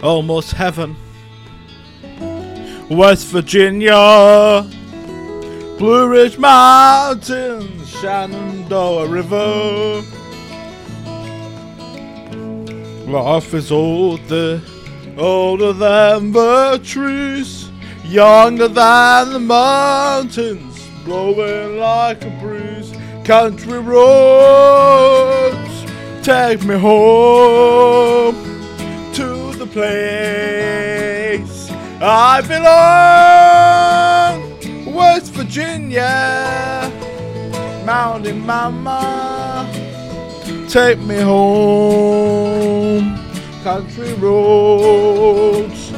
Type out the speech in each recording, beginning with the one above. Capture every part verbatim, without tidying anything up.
almost heaven. West Virginia, Blue Ridge Mountains, Shenandoah River. Life is older, older than the trees, younger than the mountains, blowing like a breeze. Country roads, take me home to the place I belong. West Virginia, Mountain Mama, take me home. Country roads,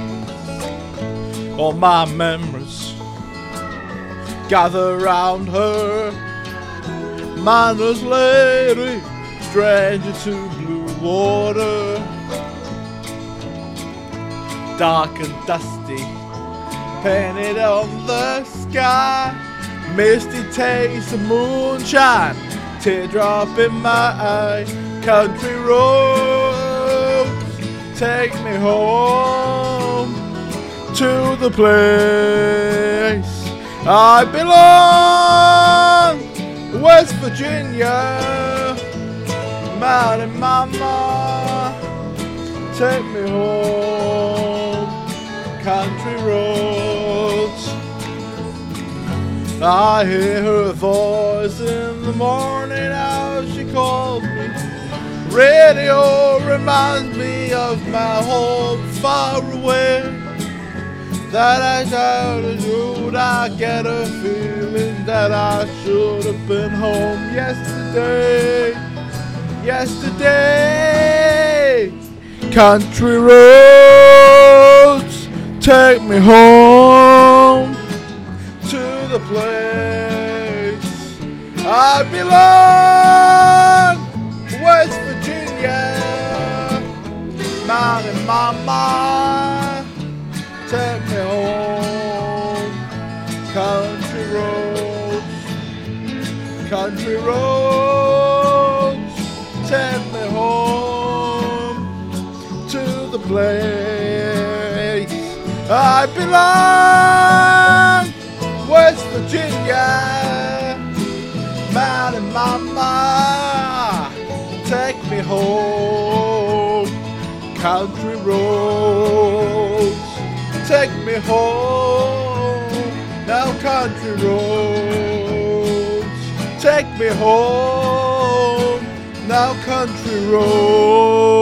all my memories gather round her. Miner's lady, stranger to blue water, dark and dusty, painted on the sky. Misty taste of moonshine, teardrop in my eye. Country roads, take me home to the place I belong. West Virginia, Mountain Mama, take me home. Country roads, I hear her voice in the morning as she calls me. Radio reminds me of my home far away. That I shout at you, I get a feeling that I should have been home yesterday. Yesterday, country roads, take me home to the place I belong. West Virginia, Mountain Mama, take me home. Country roads, country roads, take me home to the place I belong. West Virginia, Mountain Mama, take me home. Country roads, take me home. Now country roads, take me home. Now country roads.